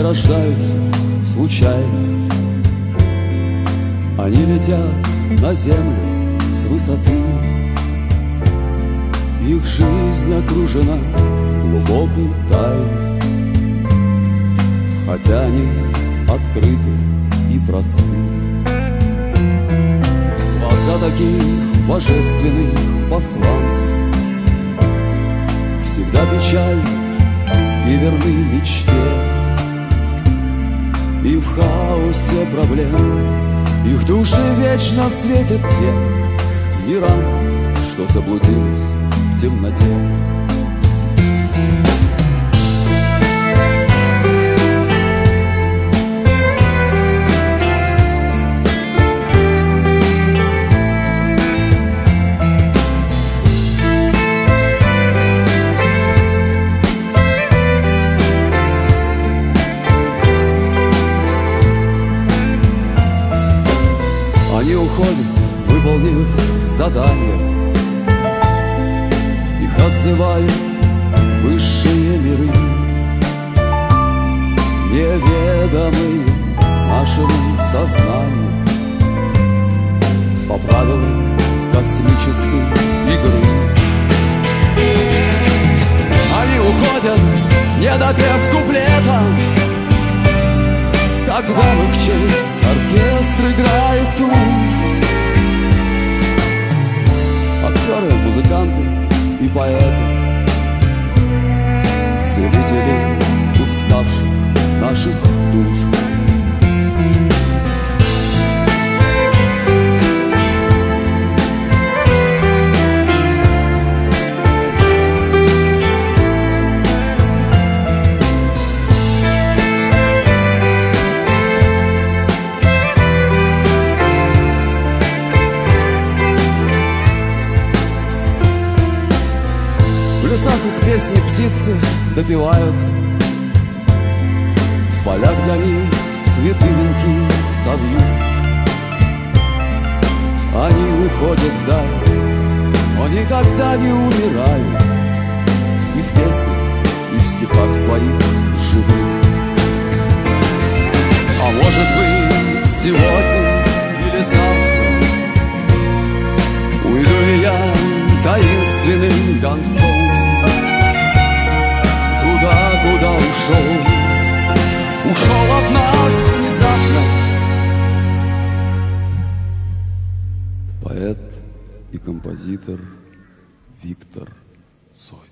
не рождаются случайно. Они летят на землю с высоты. Их жизнь окружена глубокой тайной, хотя они открыты и просты. Глаза таких божественных посланцев всегда печальны и верны мечте. И в хаосе проблем их души вечно светят тем мирам, что заблудились в темноте. Они уходят, выполнив задание. Их отзывают высшие миры, неведомые нашему сознанию, по правилам космической игры. Они уходят, не допев куплета, когда в их честь оркестр играет тут. Актеры, музыканты и поэты, целители уставших наших душ. В лесах их песни птицы допевают, в полях для них цветы венки совьют. Они уходят вдаль, но никогда не умирают, и в песнях, и в стихах своих живут. А может быть, сегодня или завтра уйду и я таинственным гонцом туда, куда ушел от нас внезапно поэт и композитор Виктор Цой.